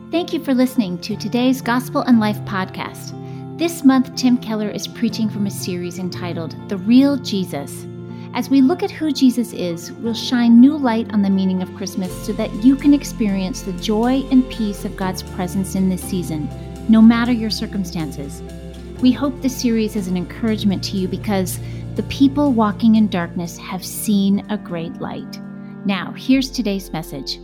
Thank you for listening to today's Gospel and Life podcast. This month, Tim Keller is preaching from a series entitled The Real Jesus. As we look at who Jesus is, we'll shine new light on the meaning of Christmas so that you can experience the joy and peace of God's presence in this season, no matter your circumstances. We hope this series is an encouragement to you because the people walking in darkness have seen a great light. Now, here's today's message.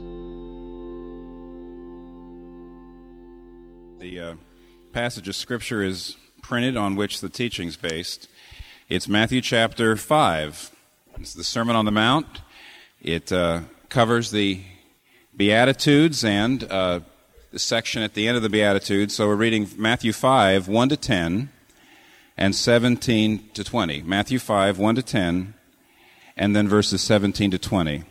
The passage of Scripture is printed on which the teaching's based. It's Matthew chapter 5. It's the Sermon on the Mount. It covers the Beatitudes and the section at the end of the Beatitudes. So we're reading Matthew 5, 1 to 10, and 17 to 20. Matthew 5, 1 to 10, and then verses 17 to 20.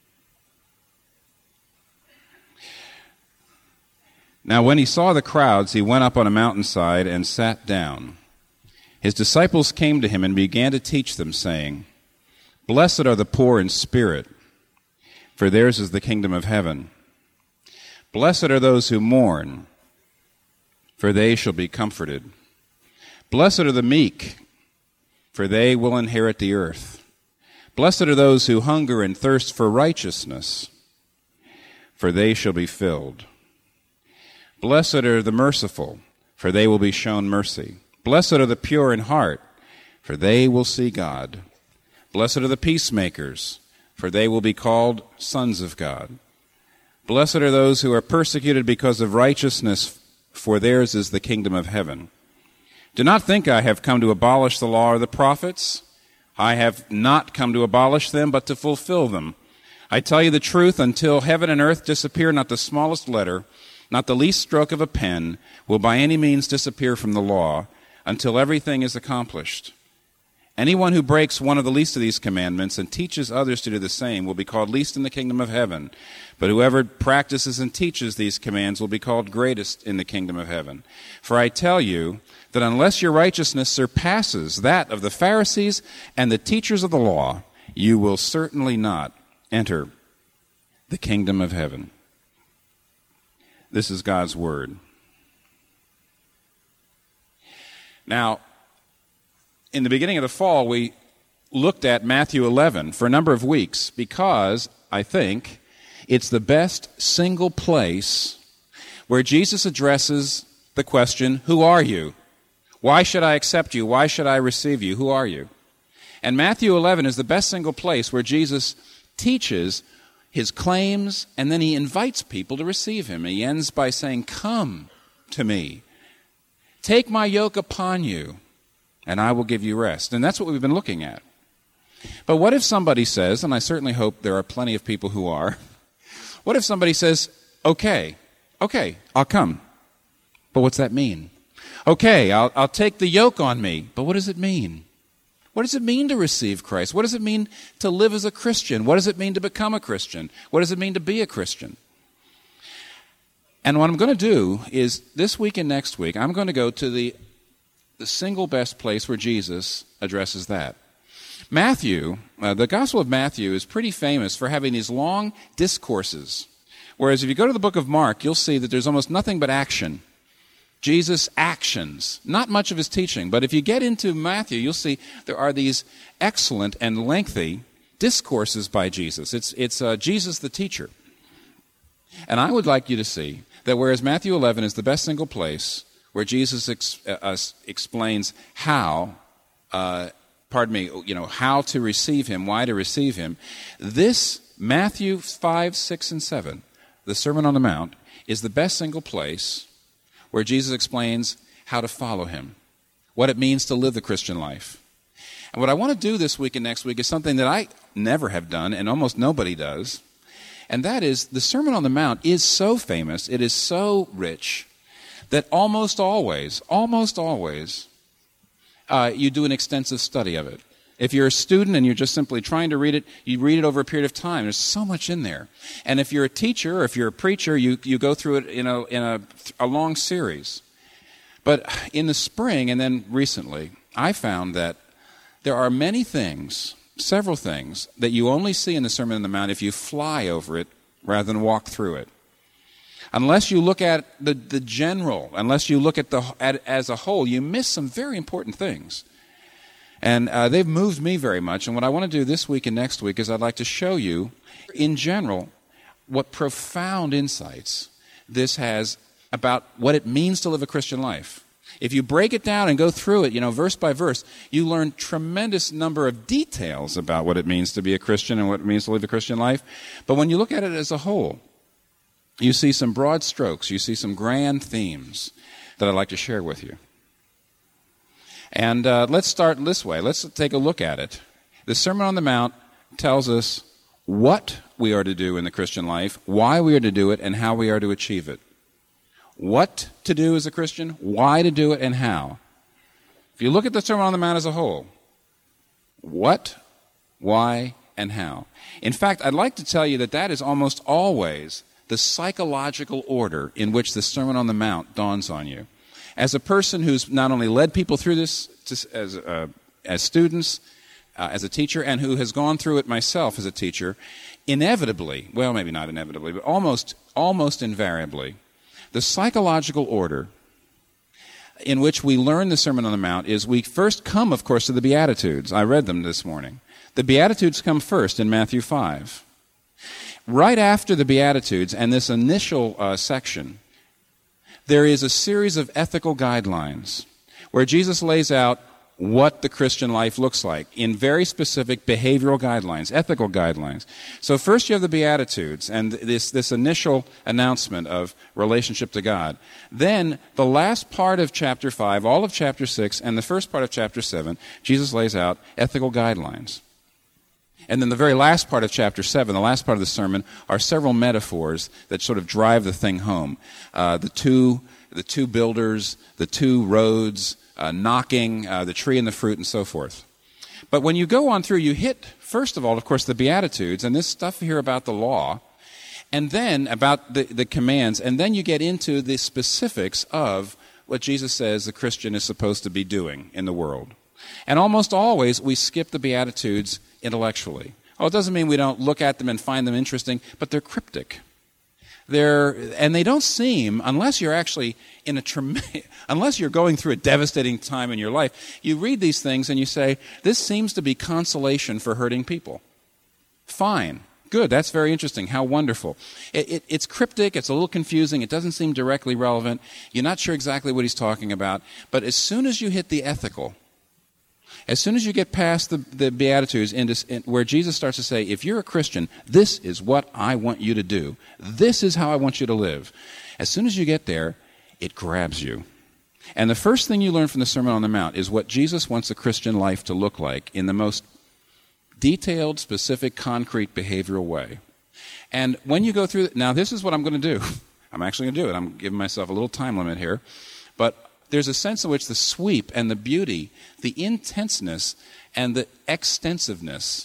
Now when he saw the crowds, he went up on a mountainside and sat down. His disciples came to him and began to teach them, saying, "Blessed are the poor in spirit, for theirs is the kingdom of heaven. Blessed are those who mourn, for they shall be comforted. Blessed are the meek, for they will inherit the earth. Blessed are those who hunger and thirst for righteousness, for they shall be filled. Blessed are the merciful, for they will be shown mercy. Blessed are the pure in heart, for they will see God. Blessed are the peacemakers, for they will be called sons of God. Blessed are those who are persecuted because of righteousness, for theirs is the kingdom of heaven. Do not think I have come to abolish the law or the prophets. I have not come to abolish them, but to fulfill them. I tell you the truth, until heaven and earth disappear, not the smallest letter, not the least stroke of a pen, will by any means disappear from the law, until everything is accomplished. Anyone who breaks one of the least of these commandments and teaches others to do the same will be called least in the kingdom of heaven. But whoever practices and teaches these commands will be called greatest in the kingdom of heaven. For I tell you that unless your righteousness surpasses that of the Pharisees and the teachers of the law, you will certainly not enter the kingdom of heaven." This is God's word. Now, in the beginning of the fall, we looked at Matthew 11 for a number of weeks because I think it's the best single place where Jesus addresses the question, who are you? Why should I accept you? Why should I receive you? Who are you? And Matthew 11 is the best single place where Jesus teaches his claims, and then he invites people to receive him. He ends by saying, "Come to me. Take my yoke upon you, and I will give you rest." And that's what we've been looking at. But what if somebody says, and I certainly hope there are plenty of people who are, what if somebody says, okay, I'll come. But what's that mean? Okay, I'll take the yoke on me. But what does it mean? What does it mean to receive Christ? What does it mean to live as a Christian? What does it mean to become a Christian? What does it mean to be a Christian? And what I'm going to do is this week and next week, I'm going to go to the single best place where Jesus addresses that. Matthew, the Gospel of Matthew is pretty famous for having these long discourses. Whereas if you go to the book of Mark, you'll see that there's almost nothing but action. Jesus' actions, not much of his teaching. But if you get into Matthew, you'll see there are these excellent and lengthy discourses by Jesus. It's Jesus the teacher. And I would like you to see that whereas Matthew 11 is the best single place where Jesus explains how to receive him, why to receive him, this Matthew 5, 6, and 7, the Sermon on the Mount, is the best single place where Jesus explains how to follow him, what it means to live the Christian life. And what I want to do this week and next week is something that I never have done and almost nobody does, and that is the Sermon on the Mount is so famous, it is so rich, that almost always, you do an extensive study of it. If you're a student and you're just simply trying to read it, you read it over a period of time. There's so much in there. And if you're a teacher or if you're a preacher, you go through it in a long series. But in the spring and then recently, I found that there are many things, several things, that you only see in the Sermon on the Mount if you fly over it rather than walk through it. Unless you look at the general, unless you look at as a whole, you miss some very important things. And they've moved me very much. And what I want to do this week and next week is I'd like to show you, in general, what profound insights this has about what it means to live a Christian life. If you break it down and go through it, verse by verse, you learn tremendous number of details about what it means to be a Christian and what it means to live a Christian life. But when you look at it as a whole, you see some broad strokes, you see some grand themes that I'd like to share with you. And let's start this way. Let's take a look at it. The Sermon on the Mount tells us what we are to do in the Christian life, why we are to do it, and how we are to achieve it. What to do as a Christian, why to do it, and how. If you look at the Sermon on the Mount as a whole, what, why, and how. In fact, I'd like to tell you that is almost always the psychological order in which the Sermon on the Mount dawns on you. As a person who's not only led people through this as students, as a teacher, and who has gone through it myself as a teacher, inevitably, well, maybe not inevitably, but almost invariably, the psychological order in which we learn the Sermon on the Mount is we first come, of course, to the Beatitudes. I read them this morning. The Beatitudes come first in Matthew 5. Right after the Beatitudes and this initial section, there is a series of ethical guidelines where Jesus lays out what the Christian life looks like in very specific behavioral guidelines, ethical guidelines. So first you have the Beatitudes and this initial announcement of relationship to God. Then the last part of chapter 5, all of chapter 6, and the first part of chapter 7, Jesus lays out ethical guidelines. And then the very last part of chapter 7, the last part of the sermon, are several metaphors that sort of drive the thing home. The two builders, the two roads, knocking, the tree and the fruit, and so forth. But when you go on through, you hit, first of all, of course, the Beatitudes, and this stuff here about the law, and then about the commands, and then you get into the specifics of what Jesus says the Christian is supposed to be doing in the world. And almost always we skip the Beatitudes intellectually. Oh, it doesn't mean we don't look at them and find them interesting, but they're cryptic. And they don't seem, unless you're actually unless you're going through a devastating time in your life, you read these things and you say, this seems to be consolation for hurting people. Fine. Good. That's very interesting. How wonderful. It's cryptic. It's a little confusing. It doesn't seem directly relevant. You're not sure exactly what he's talking about. But as soon as you hit the ethical, as soon as you get past the Beatitudes where Jesus starts to say, if you're a Christian, this is what I want you to do. This is how I want you to live. As soon as you get there, it grabs you. And the first thing you learn from the Sermon on the Mount is what Jesus wants a Christian life to look like in the most detailed, specific, concrete, behavioral way. And when you go through now this is what I'm going to do. I'm actually going to do it. I'm giving myself a little time limit here. But there's a sense in which the sweep and the beauty, the intenseness and the extensiveness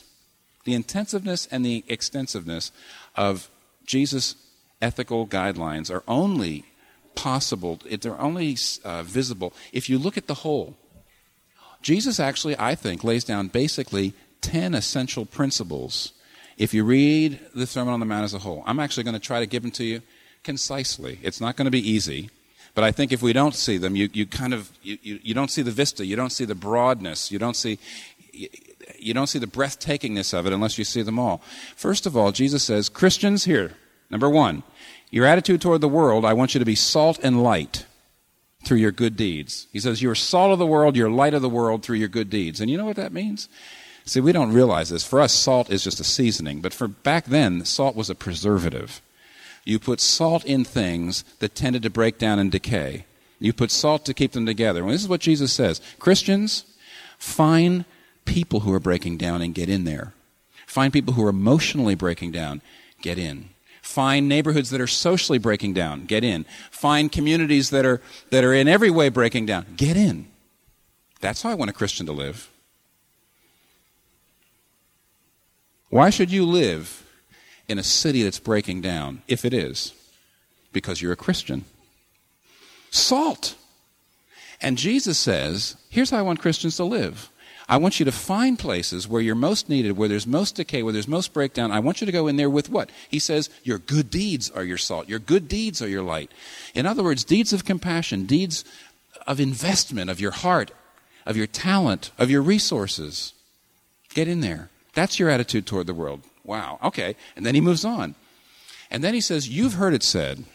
of Jesus' ethical guidelines are only possible, they're only visible if you look at the whole. Jesus actually, I think, lays down basically 10 essential principles if you read the Sermon on the Mount as a whole. I'm actually going to try to give them to you concisely. It's not going to be easy. But I think if we don't see them, you don't see the vista, you don't see the broadness, you don't see the breathtakingness of it unless you see them all. First of all, Jesus says, Christians, here, number one, your attitude toward the world, I want you to be salt and light through your good deeds. He says, you're salt of the world, you're light of the world through your good deeds. And you know what that means? See, we don't realize this. For us, salt is just a seasoning. But for back then, salt was a preservative. You put salt in things that tended to break down and decay. You put salt to keep them together. And this is what Jesus says. Christians, find people who are breaking down and get in there. Find people who are emotionally breaking down, get in. Find neighborhoods that are socially breaking down, get in. Find communities that are in every way breaking down, get in. That's how I want a Christian to live. Why should you live in a city that's breaking down, if it is? Because you're a Christian. Salt. And Jesus says, here's how I want Christians to live. I want you to find places where you're most needed, where there's most decay, where there's most breakdown. I want you to go in there with what? He says, your good deeds are your salt. Your good deeds are your light. In other words, deeds of compassion, deeds of investment of your heart, of your talent, of your resources. Get in there. That's your attitude toward the world. Wow. Okay. And then he moves on. And then he says, you've heard it said,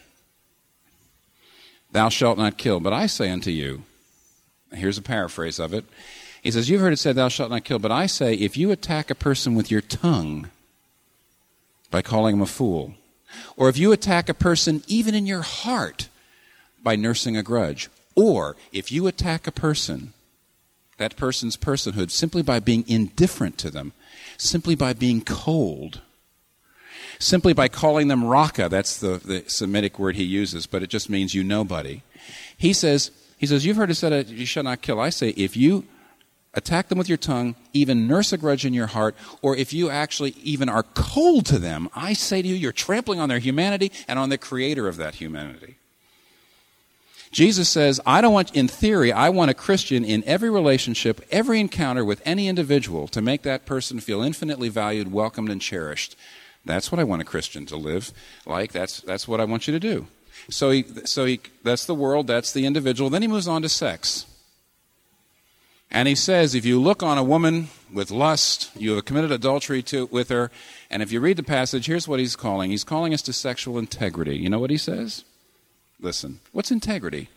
thou shalt not kill. But I say unto you, here's a paraphrase of it. He says, you've heard it said, thou shalt not kill. But I say, if you attack a person with your tongue by calling him a fool, or if you attack a person even in your heart by nursing a grudge, or if you attack a person, that person's personhood, simply by being indifferent to them, simply by being cold, simply by calling them raka, that's the Semitic word he uses, but it just means you nobody. He says, you've heard it said, you shall not kill. I say, if you attack them with your tongue, even nurse a grudge in your heart, or if you actually even are cold to them, I say to you, you're trampling on their humanity and on the creator of that humanity. Jesus says, in theory, I want a Christian in every relationship, every encounter with any individual to make that person feel infinitely valued, welcomed, and cherished. That's what I want a Christian to live like. That's what I want you to do. So that's the world, that's the individual. Then he moves on to sex. And he says, if you look on a woman with lust, you have committed adultery with her. And if you read the passage, here's what he's calling. He's calling us to sexual integrity. You know what he says? Listen, what's integrity?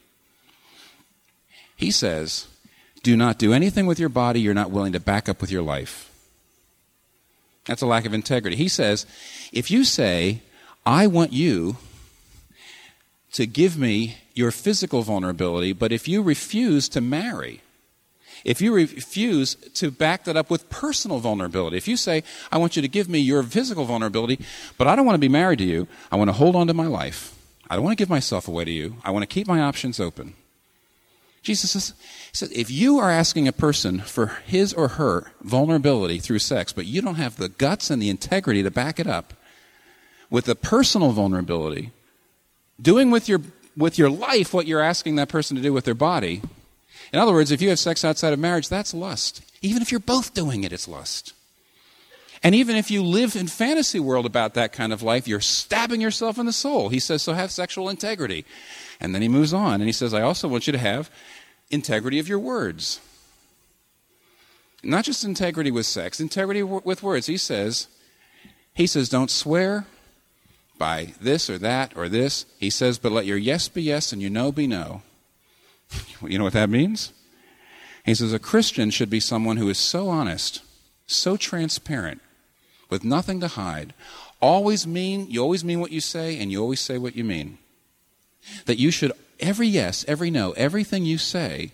He says, do not do anything with your body you're not willing to back up with your life. That's a lack of integrity. He says, if you say, I want you to give me your physical vulnerability, but if you refuse to marry, if you refuse to back that up with personal vulnerability, if you say, I want you to give me your physical vulnerability, but I don't want to be married to you, I want to hold on to my life, I don't want to give myself away to you, I want to keep my options open. Jesus says, if you are asking a person for his or her vulnerability through sex, but you don't have the guts and the integrity to back it up with the personal vulnerability, doing with your life what you're asking that person to do with their body. In other words, if you have sex outside of marriage, that's lust. Even if you're both doing it, it's lust. And even if you live in fantasy world about that kind of life, you're stabbing yourself in the soul. He says, so have sexual integrity. And then he moves on, and he says, I also want you to have integrity of your words. Not just integrity with sex, integrity with words. He says, don't swear by this or that or this. He says, but let your yes be yes and your no be no. You know what that means? He says a Christian should be someone who is so honest, so transparent, with nothing to hide. You always mean what you say, and you always say what you mean. That you should, every yes, every no, everything you say,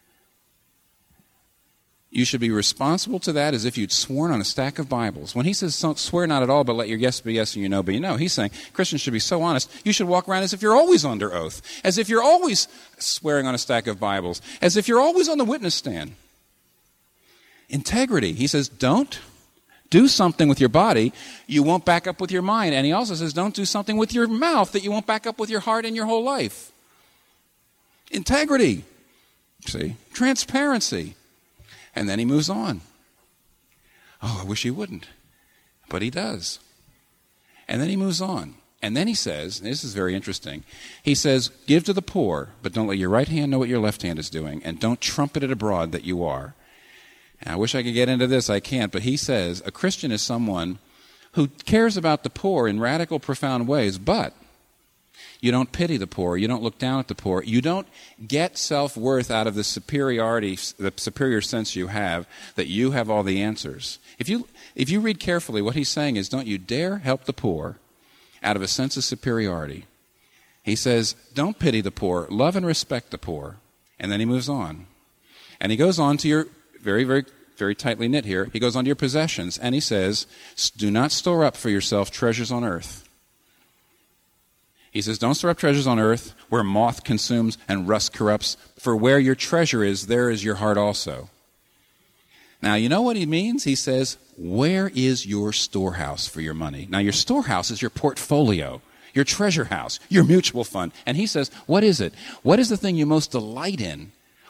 you should be responsible to that as if you'd sworn on a stack of Bibles. When he says, don't swear not at all, but let your yes be yes and your no be no, he's saying Christians should be so honest, you should walk around as if you're always under oath, as if you're always swearing on a stack of Bibles, as if you're always on the witness stand. Integrity. He says, don't do something with your body you won't back up with your mind. And he also says, don't do something with your mouth that you won't back up with your heart and your whole life. Integrity. See? Transparency. And then he moves on. Oh, I wish he wouldn't. But he does. And then he moves on. And then he says, and this is very interesting, he says, give to the poor, but don't let your right hand know what your left hand is doing, and don't trumpet it abroad that you are. And I wish I could get into this, I can't, but he says a Christian is someone who cares about the poor in radical, profound ways, but you don't pity the poor. You don't look down at the poor. You don't get self-worth out of the superiority, the superior sense you have that you have all the answers. If you read carefully, what he's saying is, don't you dare help the poor out of a sense of superiority. He says, don't pity the poor. Love and respect the poor. And then he moves on. And he goes on to your, very, very, very tightly knit here, he goes on to your possessions. And he says, do not store up for yourself treasures on earth. He says, don't store up treasures on earth where moth consumes and rust corrupts, for where your treasure is, there is your heart also. Now, you know what he means? He says, where is your storehouse for your money? Now, your storehouse is your portfolio, your treasure house, your mutual fund. And he says, what is it? What is the thing you most delight in?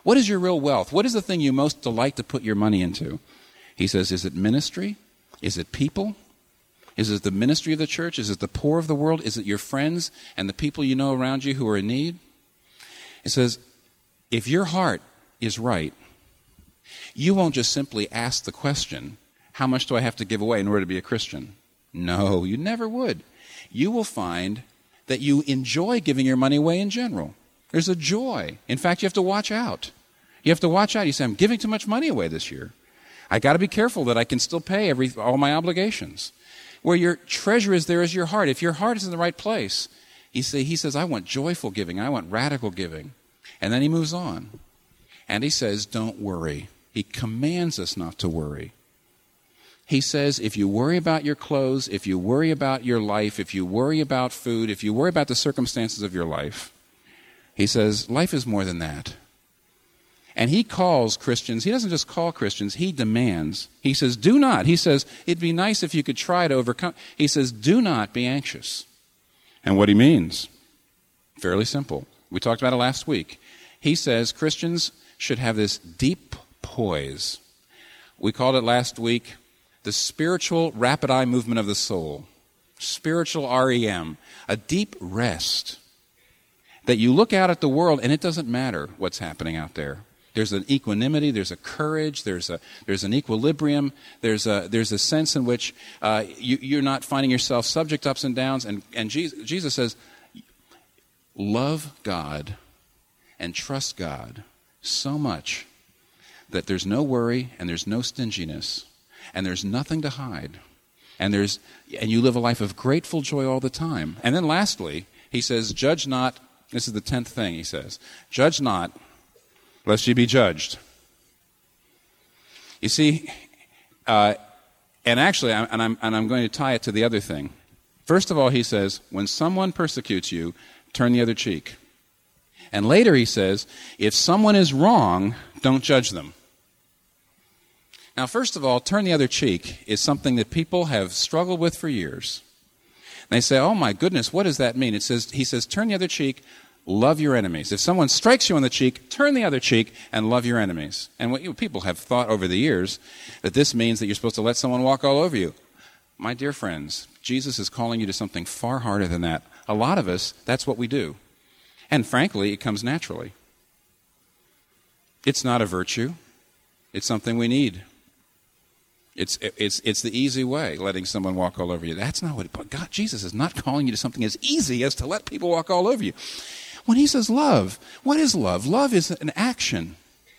What is your real wealth? What is the thing you most delight to put your money into? He says, is it ministry? Is it people? Is it the ministry of the church? Is it the poor of the world? Is it your friends and the people you know around you who are in need? It says, if your heart is right, you won't just simply ask the question, how much do I have to give away in order to be a Christian? No, you never would. You will find that you enjoy giving your money away in general. There's a joy. In fact, you have to watch out. You have to watch out. You say, I'm giving too much money away this year. I got to be careful that I can still pay all my obligations. Where your treasure is, there is your heart. If your heart is in the right place, he says, I want joyful giving. I want radical giving. And then he moves on. And he says, don't worry. He commands us not to worry. He says, if you worry about your clothes, if you worry about your life, if you worry about food, if you worry about the circumstances of your life, he says, life is more than that. And he calls Christians, he doesn't just call Christians, he demands. He says, do not. He says, it'd be nice if you could try to overcome. He says, do not be anxious. And what he means, fairly simple. We talked about it last week. He says Christians should have this deep poise. We called it last week the spiritual rapid eye movement of the soul. Spiritual REM. A deep rest. That you look out at the world and it doesn't matter what's happening out there. There's an equanimity, there's a courage, there's an equilibrium, there's a sense in which you're not finding yourself subject to ups and downs. And Jesus says, love God and trust God so much that there's no worry and there's no stinginess and there's nothing to hide. And you live a life of grateful joy all the time. And then lastly, he says, judge not. This is the 10th thing he says. Judge not, lest ye be judged. You see, and actually, I'm going to tie it to the other thing. First of all, he says, when someone persecutes you, turn the other cheek. And later he says, if someone is wrong, don't judge them. Now, first of all, turn the other cheek is something that people have struggled with for years. And they say, oh my goodness, what does that mean? He says, turn the other cheek, love your enemies. If someone strikes you on the cheek, turn the other cheek and love your enemies. And what people have thought over the years that this means that you're supposed to let someone walk all over you. My dear friends, Jesus is calling you to something far harder than that. A lot of us, that's what we do. And frankly, it comes naturally. It's not a virtue. It's something we need. It's the easy way, letting someone walk all over you. That's not what God, Jesus is not calling you to something as easy as to let people walk all over you. When he says love, what is love? Love is an action.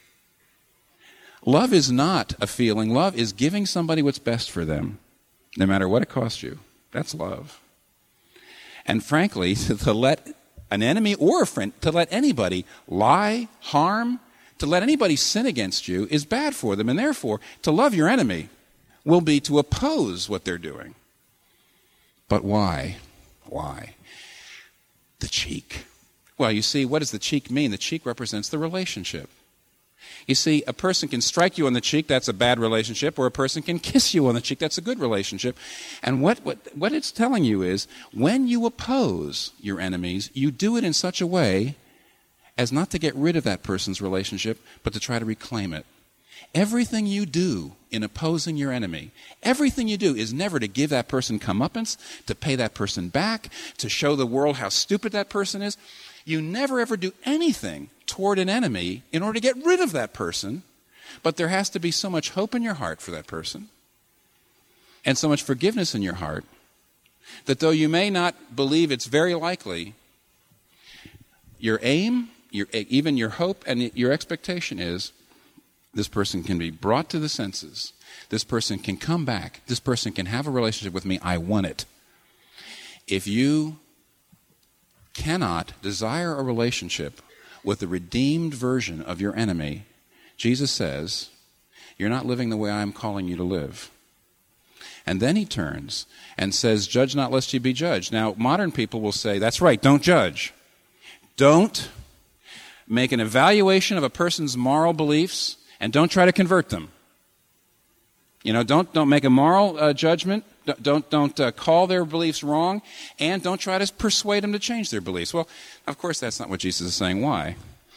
Love is not a feeling. Love is giving somebody what's best for them, no matter what it costs you. That's love. And frankly, to let an enemy or a friend, to let anybody lie, harm, to let anybody sin against you is bad for them. And therefore, to love your enemy will be to oppose what they're doing. But why? Why? The cheek. Well, you see, what does the cheek mean? The cheek represents the relationship. You see, a person can strike you on the cheek, that's a bad relationship, or a person can kiss you on the cheek, that's a good relationship. And what it's telling you is, when you oppose your enemies, you do it in such a way as not to get rid of that person's relationship, but to try to reclaim it. Everything you do in opposing your enemy, everything you do is never to give that person comeuppance, to pay that person back, to show the world how stupid that person is. You never ever do anything toward an enemy in order to get rid of that person, but there has to be so much hope in your heart for that person and so much forgiveness in your heart that though you may not believe it's very likely, your aim, even your hope and your expectation is this person can be brought to the senses. This person can come back. This person can have a relationship with me. I want it. If you cannot desire a relationship with the redeemed version of your enemy, Jesus says, you're not living the way I'm calling you to live. And then he turns and says, judge not lest ye be judged. Now, modern people will say, that's right, don't judge. Don't make an evaluation of a person's moral beliefs and don't try to convert them. You know, don't make a moral judgment. Don't call their beliefs wrong, and don't try to persuade them to change their beliefs. Well, of course, that's not what Jesus is saying. Why?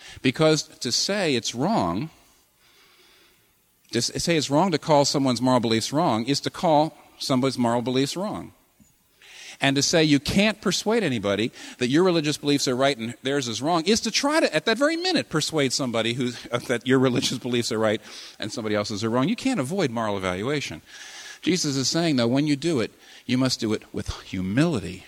Because to say it's wrong, to say it's wrong to call someone's moral beliefs wrong is to call somebody's moral beliefs wrong. And to say you can't persuade anybody that your religious beliefs are right and theirs is wrong is to try to, at that very minute, persuade somebody that your religious beliefs are right and somebody else's are wrong. You can't avoid moral evaluation. Jesus is saying, though, when you do it, you must do it with humility,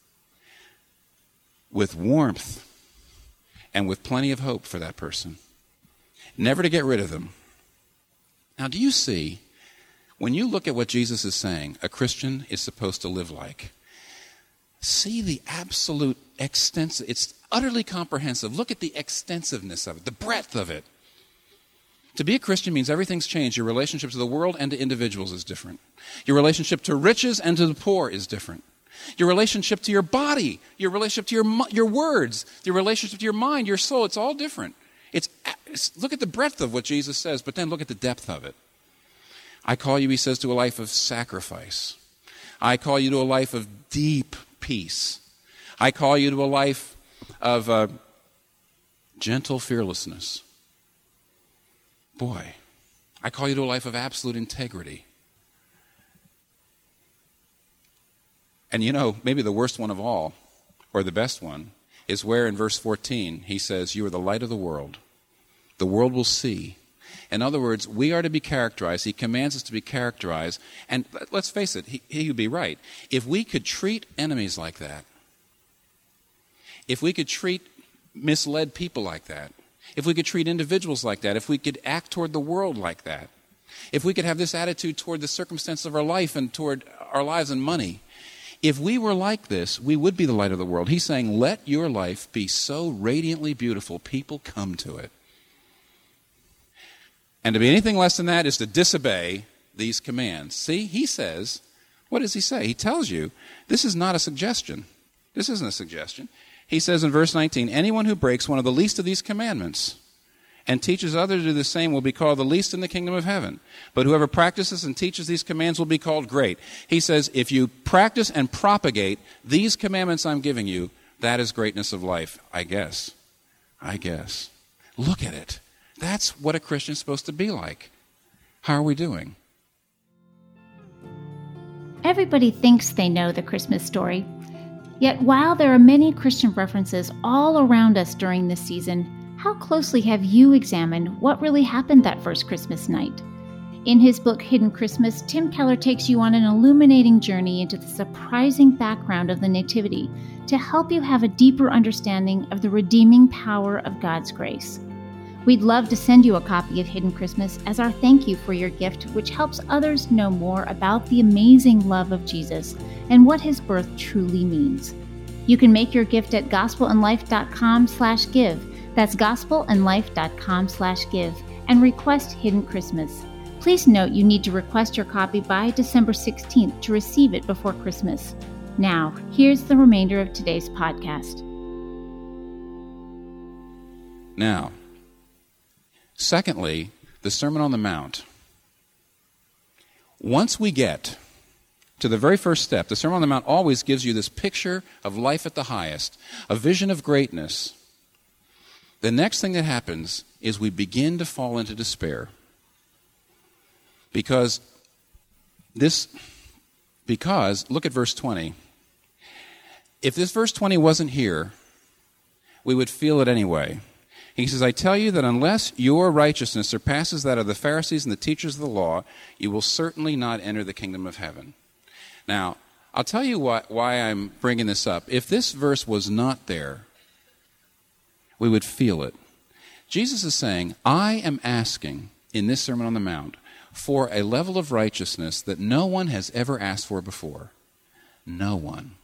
with warmth, and with plenty of hope for that person. Never to get rid of them. Now, do you see, when you look at what Jesus is saying, a Christian is supposed to live like? See the absolute extensive, it's utterly comprehensive. Look at the extensiveness of it, the breadth of it. To be a Christian means everything's changed. Your relationship to the world and to individuals is different. Your relationship to riches and to the poor is different. Your relationship to your body, your relationship to your words, your relationship to your mind, your soul, it's all different. Look at the breadth of what Jesus says, but then look at the depth of it. I call you, he says, to a life of sacrifice. I call you to a life of deep peace. I call you to a life of gentle fearlessness. Boy, I call you to a life of absolute integrity. And you know, maybe the worst one of all, or the best one, is where in verse 14 he says, you are the light of the world. The world will see. In other words, we are to be characterized. He commands us to be characterized. And let's face it, he would be right. If we could treat enemies like that, if we could treat misled people like that, if we could treat individuals like that, if we could act toward the world like that, if we could have this attitude toward the circumstances of our life and toward our lives and money, if we were like this, we would be the light of the world. He's saying, let your life be so radiantly beautiful, people come to it. And to be anything less than that is to disobey these commands. See, he says, what does he say? He tells you, this is not a suggestion. This isn't a suggestion. He says in verse 19, anyone who breaks one of the least of these commandments and teaches others to do the same will be called the least in the kingdom of heaven. But whoever practices and teaches these commands will be called great. He says, if you practice and propagate these commandments I'm giving you, that is greatness of life, I guess. Look at it. That's what a Christian is supposed to be like. How are we doing? Everybody thinks they know the Christmas story. Yet while there are many Christian references all around us during this season, how closely have you examined what really happened that first Christmas night? In his book, Hidden Christmas, Tim Keller takes you on an illuminating journey into the surprising background of the Nativity to help you have a deeper understanding of the redeeming power of God's grace. We'd love to send you a copy of Hidden Christmas as our thank you for your gift, which helps others know more about the amazing love of Jesus and what his birth truly means. You can make your gift at gospelandlife.com/give. That's gospelandlife.com/give and request Hidden Christmas. Please note you need to request your copy by December 16th to receive it before Christmas. Now, here's the remainder of today's podcast. Now, secondly, the Sermon on the Mount. Once we get to the very first step, the Sermon on the Mount always gives you this picture of life at the highest, a vision of greatness. The next thing that happens is we begin to fall into despair. Because look at verse 20. If this verse 20 wasn't here, we would feel it anyway. He says, I tell you that unless your righteousness surpasses that of the Pharisees and the teachers of the law, you will certainly not enter the kingdom of heaven. Now, I'll tell you why I'm bringing this up. If this verse was not there, we would feel it. Jesus is saying, I am asking in this Sermon on the Mount for a level of righteousness that no one has ever asked for before. No one.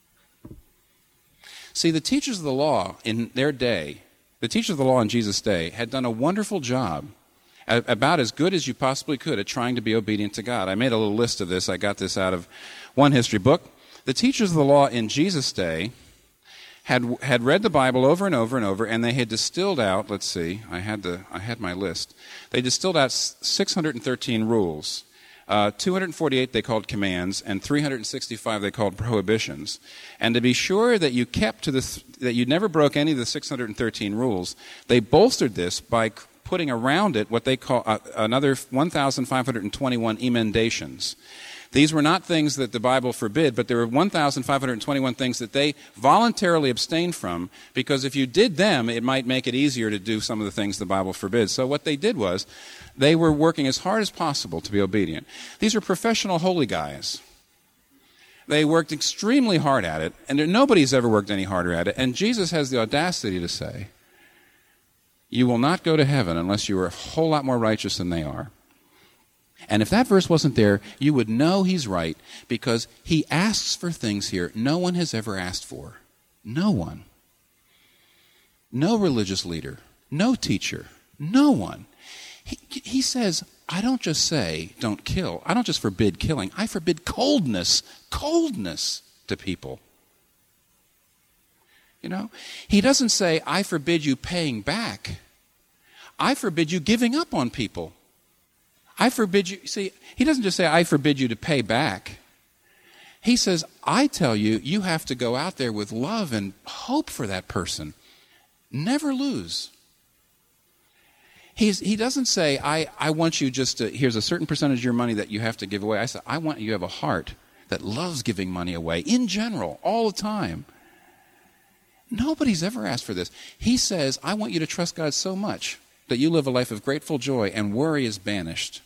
See, the teachers of the law in their day, the teachers of the law in Jesus' day, had done a wonderful job, about as good as you possibly could, at trying to be obedient to God. I made a little list of this. I got this out of one history book. The teachers of the law in Jesus' day had read the Bible over and over and over, and they had distilled out, I had my list. They distilled out 613 rules 248 they called commands, and 365 they called prohibitions. And to be sure that you kept to that you never broke any of the 613 rules, they bolstered this by putting around it what they call another 1,521 emendations. These were not things that the Bible forbid, but there were 1,521 things that they voluntarily abstained from, because if you did them, it might make it easier to do some of the things the Bible forbids. So what they did was, they were working as hard as possible to be obedient. These are professional holy guys. They worked extremely hard at it, and nobody's ever worked any harder at it. And Jesus has the audacity to say, you will not go to heaven unless you are a whole lot more righteous than they are. And if that verse wasn't there, you would know he's right, because he asks for things here no one has ever asked for. No one. No religious leader. No teacher. No one. He says, I don't just say don't kill. I don't just forbid killing. I forbid coldness to people. You know, he doesn't say, I forbid you paying back. I forbid you giving up on people. I forbid you, see, he doesn't just say, I forbid you to pay back. He says, I tell you, you have to go out there with love and hope for that person. Never lose. He doesn't say, I want you just to, here's a certain percentage of your money that you have to give away. I said, I want you to have a heart that loves giving money away, in general, all the time. Nobody's ever asked for this. He says, I want you to trust God so much that you live a life of grateful joy and worry is banished.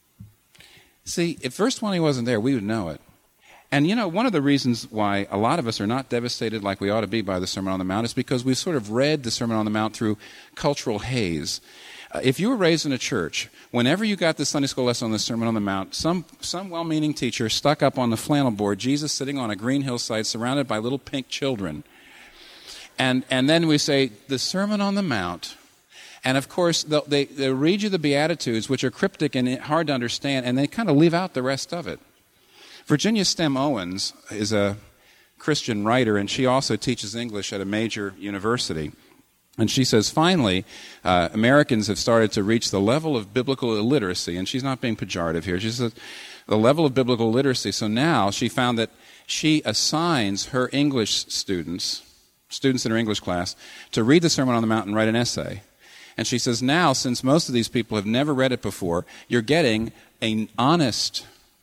See, if verse 20 wasn't there, we would know it. And you know, one of the reasons why a lot of us are not devastated like we ought to be by the Sermon on the Mount is because we've sort of read the Sermon on the Mount through cultural haze. If you were raised in a church, whenever you got the Sunday school lesson on the Sermon on the Mount, some well-meaning teacher stuck up on the flannel board Jesus sitting on a green hillside surrounded by little pink children. And then we say, the Sermon on the Mount. And of course, they read you the Beatitudes, which are cryptic and hard to understand, and they kind of leave out the rest of it. Virginia Stem Owens is a Christian writer, and she also teaches English at a major university. And she says, finally, Americans have started to reach the level of biblical illiteracy, and she's not being pejorative here. She says, the level of biblical literacy. So now she found that she assigns her English students in her English class, to read the Sermon on the Mount and write an essay. And she says, now, since most of these people have never read it before, you're getting an honest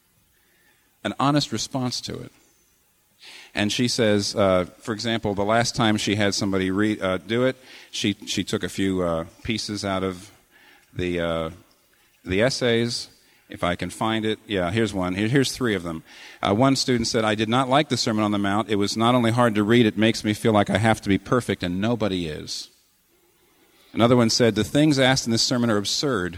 response to it. And she says, for example, the last time she had somebody do it, she took a few pieces out of the essays. If I can find it. Yeah, here's one. Here's three of them. One student said, I did not like the Sermon on the Mount. It was not only hard to read, it makes me feel like I have to be perfect, and nobody is. Another one said, the things asked in this sermon are absurd.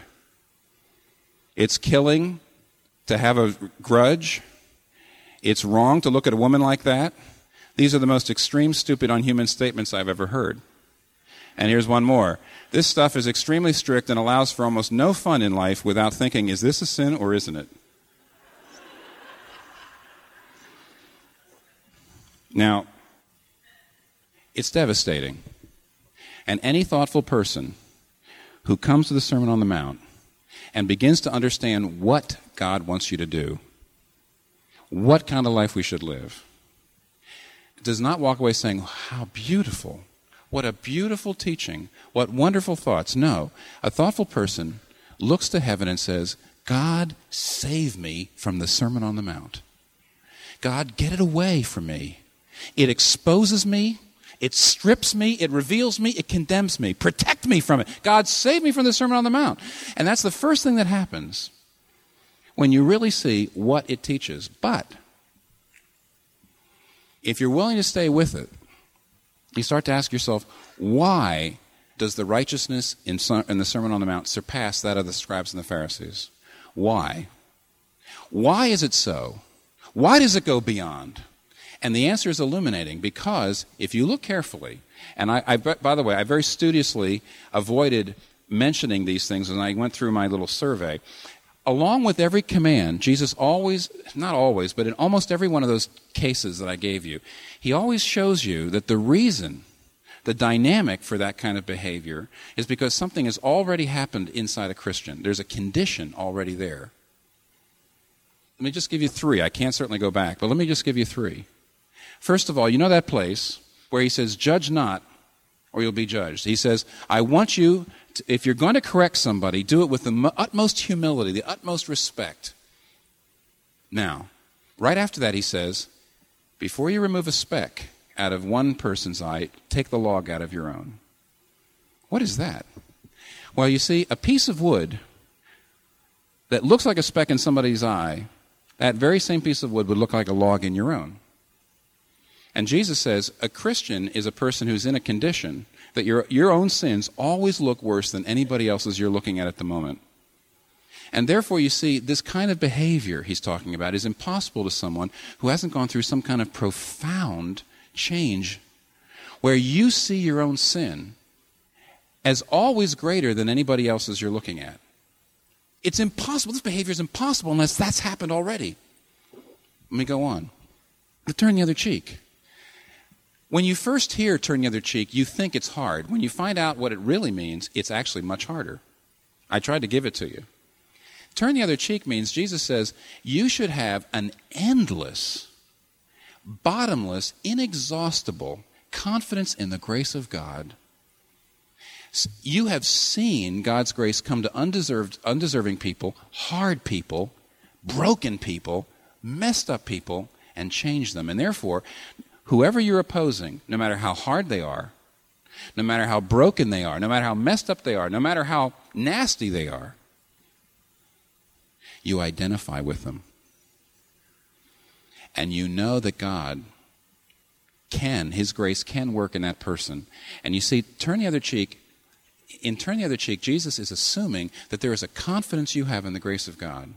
It's killing to have a grudge. It's wrong to look at a woman like that. These are the most extreme, stupid, unhuman statements I've ever heard. And here's one more. This stuff is extremely strict and allows for almost no fun in life without thinking, is this a sin or isn't it? Now, it's devastating. And any thoughtful person who comes to the Sermon on the Mount and begins to understand what God wants you to do, what kind of life we should live, does not walk away saying, how beautiful. What a beautiful teaching. What wonderful thoughts. No. A thoughtful person looks to heaven and says, God, save me from the Sermon on the Mount. God, get it away from me. It exposes me. It strips me. It reveals me. It condemns me. Protect me from it. God, save me from the Sermon on the Mount. And that's the first thing that happens when you really see what it teaches. But if you're willing to stay with it, you start to ask yourself, why does the righteousness in the Sermon on the Mount surpass that of the scribes and the Pharisees? Why? Why is it so? Why does it go beyond? And the answer is illuminating, because if you look carefully, and by the way, I very studiously avoided mentioning these things when I went through my little survey. Along with every command, Jesus always, not always, but in almost every one of those cases that I gave you, he always shows you that the reason, the dynamic for that kind of behavior is because something has already happened inside a Christian. There's a condition already there. Let me just give you three. I can't certainly go back, but let me just give you three. First of all, you know that place where he says, judge not, or you'll be judged. He says, I want you, if you're going to correct somebody, do it with the utmost humility, the utmost respect. Now, right after that, he says, before you remove a speck out of one person's eye, take the log out of your own. What is that? Well, you see, a piece of wood that looks like a speck in somebody's eye, that very same piece of wood would look like a log in your own. And Jesus says a Christian is a person who's in a condition that your own sins always look worse than anybody else's you're looking at the moment. And therefore, you see, this kind of behavior he's talking about is impossible to someone who hasn't gone through some kind of profound change where you see your own sin as always greater than anybody else's you're looking at. It's impossible. This behavior is impossible unless that's happened already. Let me go on. Turn the other cheek. When you first hear turn the other cheek, you think it's hard. When you find out what it really means, it's actually much harder. I tried to give it to you. Turn the other cheek means Jesus says you should have an endless, bottomless, inexhaustible confidence in the grace of God. You have seen God's grace come to undeserving people, hard people, broken people, messed up people, and change them. And therefore, whoever you're opposing, no matter how hard they are, no matter how broken they are, no matter how messed up they are, no matter how nasty they are, you identify with them. And you know that God His grace can work in that person. And you see, turn the other cheek. In turn the other cheek, Jesus is assuming that there is a confidence you have in the grace of God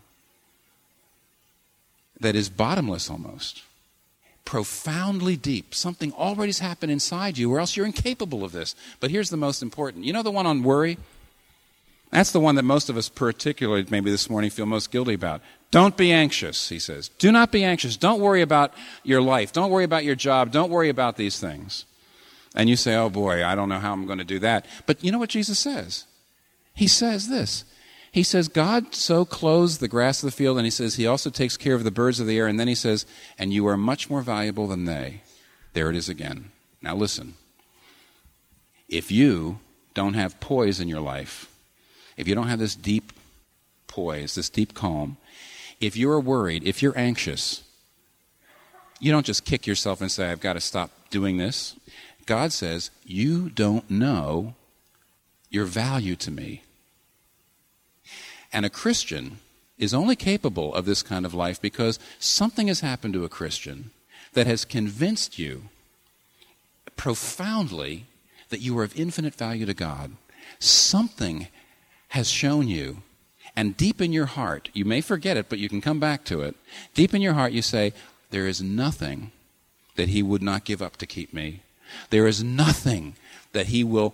that is bottomless almost, profoundly deep. Something already has happened inside you, or else you're incapable of this. But here's the most important. You know the one on worry? That's the one that most of us, particularly maybe this morning, feel most guilty about. Don't be anxious, he says. Do not be anxious. Don't worry about your life. Don't worry about your job. Don't worry about these things. And you say, oh boy, I don't know how I'm going to do that. But you know what Jesus says? He says this. He says, God so clothes the grass of the field, and he says he also takes care of the birds of the air, and then he says, and you are much more valuable than they. There it is again. Now listen. If you don't have poise in your life, if you don't have this deep poise, this deep calm, if you're worried, if you're anxious, you don't just kick yourself and say, I've got to stop doing this. God says, you don't know your value to me. And a Christian is only capable of this kind of life because something has happened to a Christian that has convinced you profoundly that you are of infinite value to God. Something has shown you, and deep in your heart, you may forget it, but you can come back to it. Deep in your heart, you say, there is nothing that he would not give up to keep me. There is nothing that he would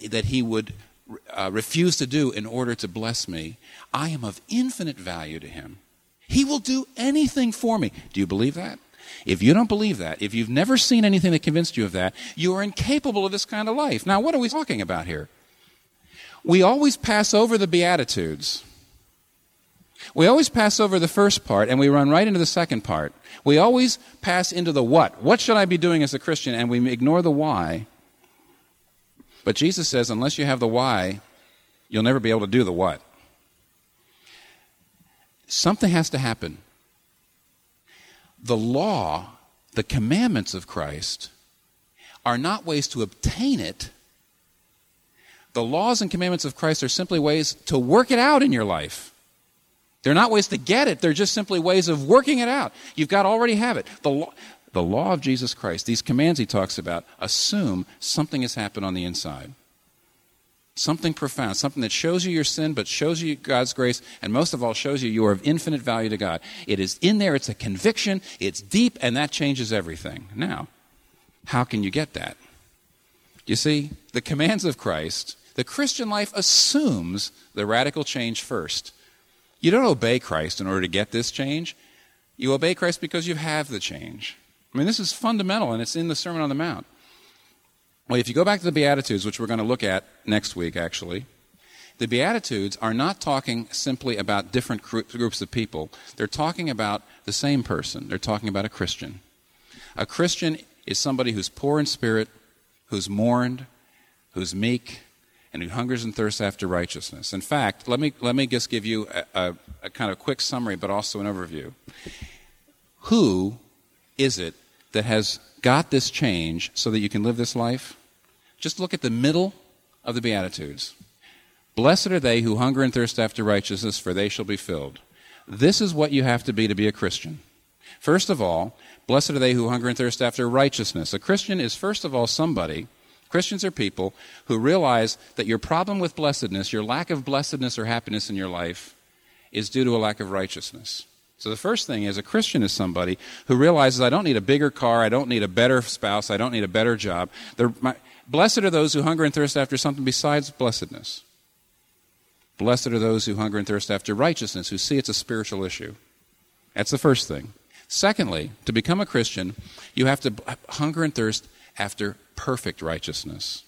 refuse to do in order to bless me. I am of infinite value to him. He will do anything for me. Do you believe that? If you don't believe that, if you've never seen anything that convinced you of that, you are incapable of this kind of life. Now, what are we talking about here? We always pass over the Beatitudes. We always pass over the first part, and we run right into the second part. We always pass into the what. What should I be doing as a Christian? And we ignore the why. But Jesus says, unless you have the why, you'll never be able to do the what. Something has to happen. The law, the commandments of Christ, are not ways to obtain it. The laws and commandments of Christ are simply ways to work it out in your life. They're not ways to get it. They're just simply ways of working it out. You've got to already have it. The law of Jesus Christ, these commands he talks about, assume something has happened on the inside. Something profound, something that shows you your sin, but shows you God's grace, and most of all shows you you are of infinite value to God. It is in there, it's a conviction, it's deep, and that changes everything. Now, how can you get that? You see, the commands of Christ, the Christian life assumes the radical change first. You don't obey Christ in order to get this change. You obey Christ because you have the change. I mean, this is fundamental, and it's in the Sermon on the Mount. Well, if you go back to the Beatitudes, which we're going to look at next week, actually, the Beatitudes are not talking simply about different groups of people. They're talking about the same person. They're talking about a Christian. A Christian is somebody who's poor in spirit, who's mourned, who's meek, and who hungers and thirsts after righteousness. In fact, let me just give you a kind of quick summary, but also an overview. Who is it that has got this change so that you can live this life? Just look at the middle of the Beatitudes. Blessed are they who hunger and thirst after righteousness, for they shall be filled. This is what you have to be a Christian. First of all, blessed are they who hunger and thirst after righteousness. A Christian is, first of all, Christians are people who realize that your problem with blessedness, your lack of blessedness or happiness in your life, is due to a lack of righteousness. So the first thing is, a Christian is somebody who realizes, I don't need a bigger car, I don't need a better spouse, I don't need a better job. Blessed are those who hunger and thirst after something besides blessedness. Blessed are those who hunger and thirst after righteousness, who see it's a spiritual issue. That's the first thing. Secondly, to become a Christian, you have to hunger and thirst after perfect righteousness.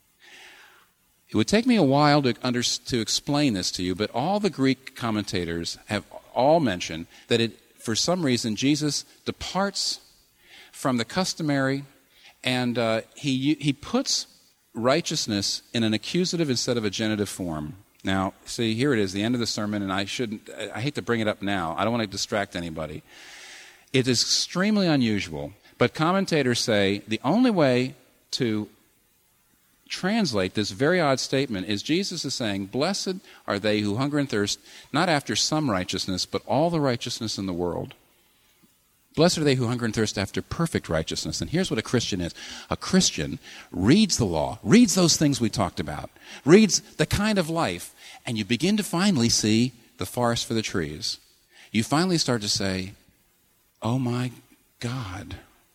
It would take me a while to explain this to you, but all the Greek commentators have all mentioned that for some reason, Jesus departs from the customary, and he puts righteousness in an accusative instead of a genitive form. Now, see, here it is, the end of the sermon, and I hate to bring it up now. I don't want to distract anybody. It is extremely unusual, but commentators say the only way to translate this very odd statement is Jesus is saying, blessed are they who hunger and thirst, not after some righteousness, but all the righteousness in the world. Blessed are they who hunger and thirst after perfect righteousness. And here's what a Christian is. A Christian reads the law, reads those things we talked about, reads the kind of life, and you begin to finally see the forest for the trees. You finally start to say, oh my God.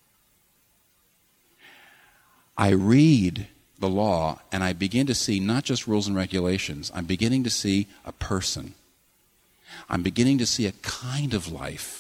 I read the law and I begin to see not just rules and regulations. I'm beginning to see a person. I'm beginning to see a kind of life.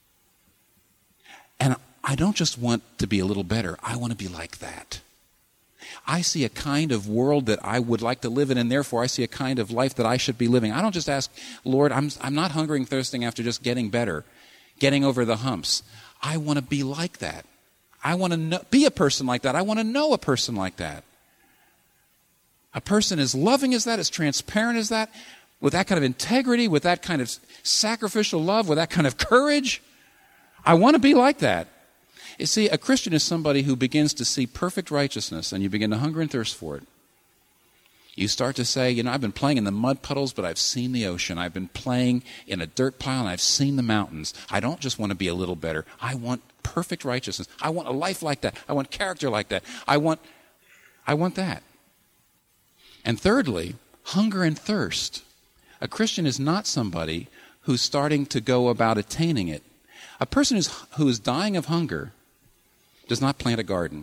And I don't just want to be a little better. I want to be like that. I see a kind of world that I would like to live in, and therefore I see a kind of life that I should be living. I don't just ask, Lord, I'm not hungering, thirsting after just getting better, getting over the humps. I want to be like that. I want to be a person like that. I want to know a person like that. A person as loving as that, as transparent as that, with that kind of integrity, with that kind of sacrificial love, with that kind of courage. I want to be like that. You see, a Christian is somebody who begins to see perfect righteousness, and you begin to hunger and thirst for it. You start to say, I've been playing in the mud puddles, but I've seen the ocean. I've been playing in a dirt pile, and I've seen the mountains. I don't just want to be a little better. I want perfect righteousness. I want a life like that. I want character like that. I want that. And thirdly, hunger and thirst. A Christian is not somebody who's starting to go about attaining it. A person who is dying of hunger does not plant a garden.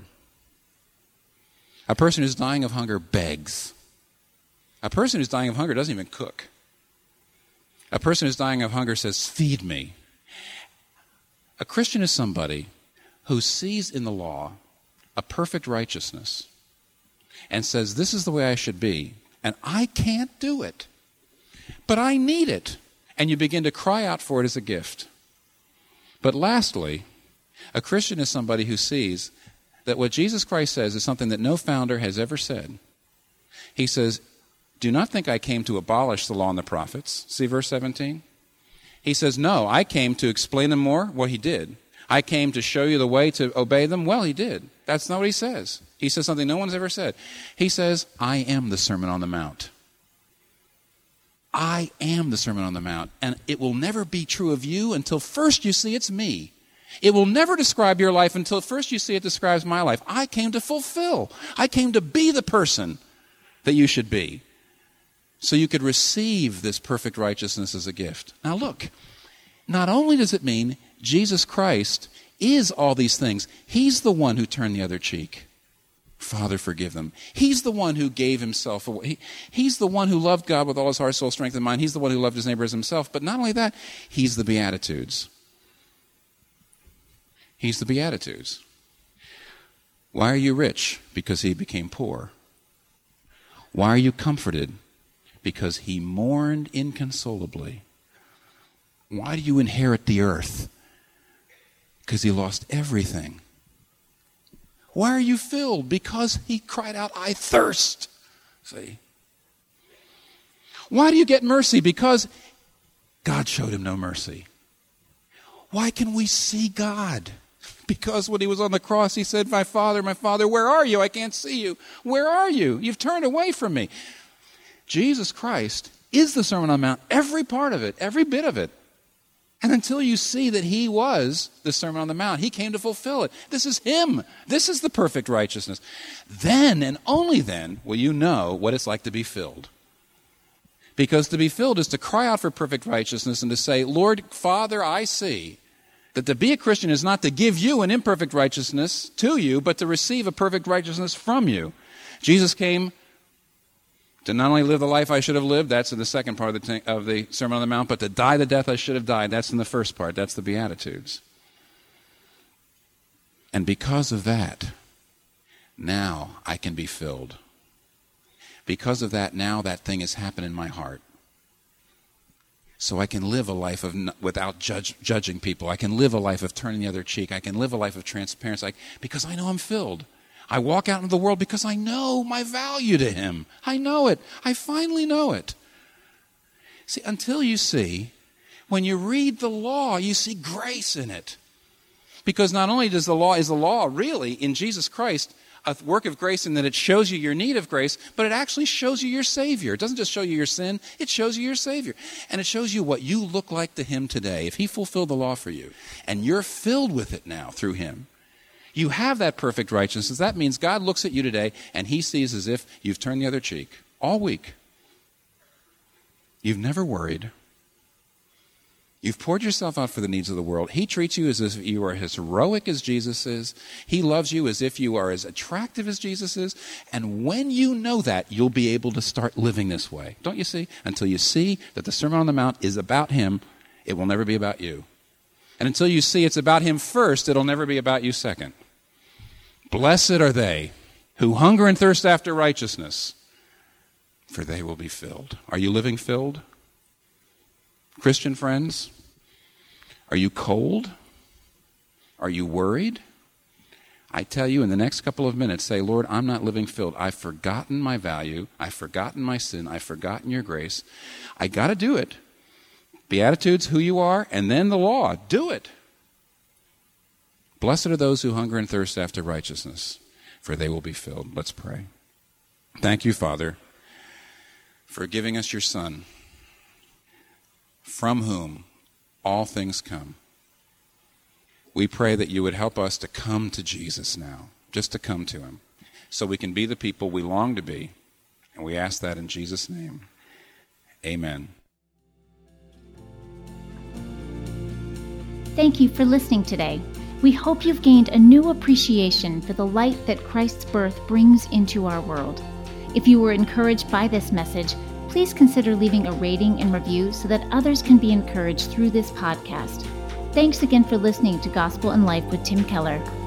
A person who's dying of hunger begs. A person who's dying of hunger doesn't even cook. A person who's dying of hunger says, feed me. A Christian is somebody who sees in the law a perfect righteousness and says, this is the way I should be, and I can't do it, but I need it. And you begin to cry out for it as a gift. But lastly, a Christian is somebody who sees that what Jesus Christ says is something that no founder has ever said. He says, do not think I came to abolish the law and the prophets. See verse 17? He says, no, I came to explain them more. Well, he did. I came to show you the way to obey them. Well, he did. That's not what he says. He says something no one's ever said. He says, I am the Sermon on the Mount. I am the Sermon on the Mount, and it will never be true of you until first you see it's me. It will never describe your life until first you see it describes my life. I came to fulfill. I came to be the person that you should be, so you could receive this perfect righteousness as a gift. Now look, not only does it mean Jesus Christ is all these things, he's the one who turned the other cheek. Father, forgive them. He's the one who gave himself away. He's the one who loved God with all his heart, soul, strength, and mind. He's the one who loved his neighbor as himself. But not only that, he's the Beatitudes. He's the Beatitudes. Why are you rich? Because he became poor. Why are you comforted? because he mourned inconsolably. Why do you inherit the earth? Because he lost everything. Why are you filled? Because he cried out, I thirst. See? Why do you get mercy? Because God showed him no mercy. Why can we see God? Because when he was on the cross, he said, my Father, where are you? I can't see you. Where are you? You've turned away from me. Jesus Christ is the Sermon on the Mount, every part of it, every bit of it. And until you see that he was the Sermon on the Mount, he came to fulfill it. This is him. This is the perfect righteousness. Then and only then will you know what it's like to be filled. Because to be filled is to cry out for perfect righteousness and to say, Lord, Father, I see that to be a Christian is not to give you an imperfect righteousness to you, but to receive a perfect righteousness from you. Jesus came to not only live the life I should have lived, that's in the second part of the Sermon on the Mount, but to die the death I should have died, that's in the first part, that's the Beatitudes. And because of that, now I can be filled. Because of that, now that thing has happened in my heart. So I can live a life without judging people. I can live a life of turning the other cheek. I can live a life of transparency because I know I'm filled. I walk out into the world because I know my value to him. I know it. I finally know it. See, until you see, when you read the law, you see grace in it. Because not only is the law really, in Jesus Christ, a work of grace in that it shows you your need of grace, but it actually shows you your Savior. It doesn't just show you your sin, it shows you your Savior. And it shows you what you look like to him today. If he fulfilled the law for you, and you're filled with it now through him, you have that perfect righteousness. That means God looks at you today, and he sees as if you've turned the other cheek all week. You've never worried. You've poured yourself out for the needs of the world. He treats you as if you are as heroic as Jesus is. He loves you as if you are as attractive as Jesus is. And when you know that, you'll be able to start living this way. Don't you see? Until you see that the Sermon on the Mount is about him, it will never be about you. And until you see it's about him first, it'll never be about you second. Blessed are they who hunger and thirst after righteousness, for they will be filled. Are you living filled? Christian friends, are you cold? Are you worried? I tell you, in the next couple of minutes, say, Lord, I'm not living filled. I've forgotten my value. I've forgotten my sin. I've forgotten your grace. I got to do it. Beatitudes, who you are, and then the law. Do it. Blessed are those who hunger and thirst after righteousness, for they will be filled. Let's pray. Thank you, Father, for giving us your Son, from whom all things come. We pray that you would help us to come to Jesus now, just to come to him, so we can be the people we long to be. And we ask that in Jesus' name. Amen. Thank you for listening today. We hope you've gained a new appreciation for the light that Christ's birth brings into our world. If you were encouraged by this message, please consider leaving a rating and review so that others can be encouraged through this podcast. Thanks again for listening to Gospel and Life with Tim Keller.